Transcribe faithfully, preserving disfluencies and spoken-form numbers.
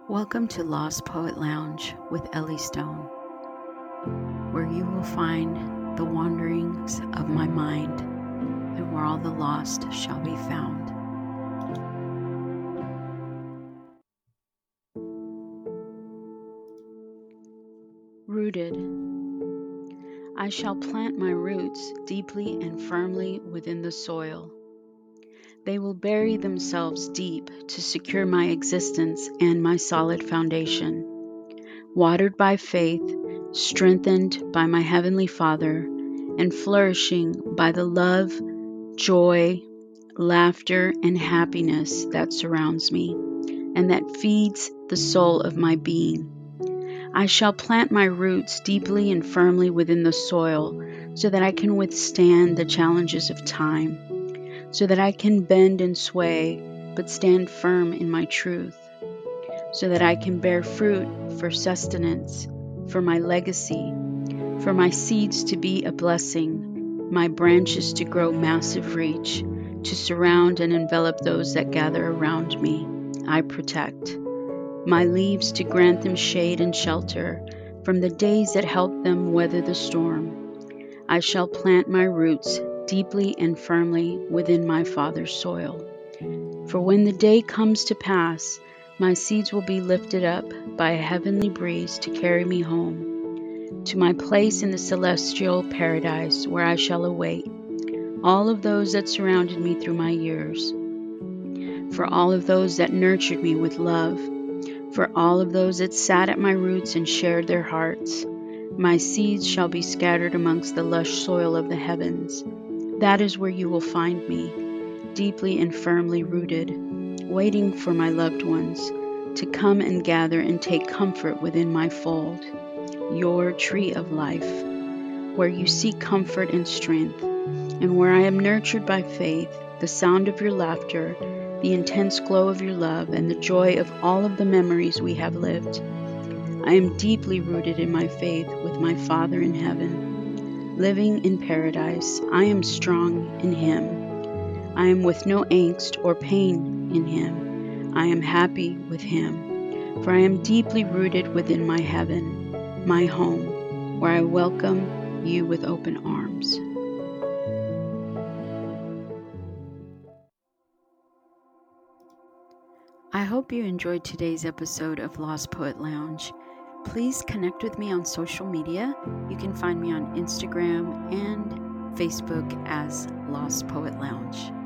Welcome to Lost Poet Lounge with Ellie Stone, where you will find the wanderings of my mind and where all the lost shall be found. Rooted. I shall plant my roots deeply and firmly within the soil. They will bury themselves deep to secure my existence and my solid foundation. Watered by faith, strengthened by my Heavenly Father, and flourishing by the love, joy, laughter, and happiness that surrounds me, and that feeds the soul of my being. I shall plant my roots deeply and firmly within the soil so that I can withstand the challenges of time, so that I can bend and sway, but stand firm in my truth, so that I can bear fruit for sustenance, for my legacy, for my seeds to be a blessing, my branches to grow massive reach, to surround and envelop those that gather around me. I protect. My leaves to grant them shade and shelter from the days that help them weather the storm. I shall plant my roots deeply and firmly within my Father's soil. For when the day comes to pass, my seeds will be lifted up by a heavenly breeze to carry me home, to my place in the celestial paradise where I shall await all of those that surrounded me through my years, for all of those that nurtured me with love, for all of those that sat at my roots and shared their hearts. My seeds shall be scattered amongst the lush soil of the heavens. That is where you will find me, deeply and firmly rooted, waiting for my loved ones to come and gather and take comfort within my fold, your tree of life, where you seek comfort and strength, and where I am nurtured by faith, the sound of your laughter, the intense glow of your love, and the joy of all of the memories we have lived. I am deeply rooted in my faith with my Father in heaven. Living in paradise, I am strong in Him. I am with no angst or pain in Him. I am happy with Him, for I am deeply rooted within my heaven, my home, where I welcome you with open arms. I hope you enjoyed today's episode of Lost Poet Lounge. Please connect with me on social media. You can find me on Instagram and Facebook as Lost Poet Lounge.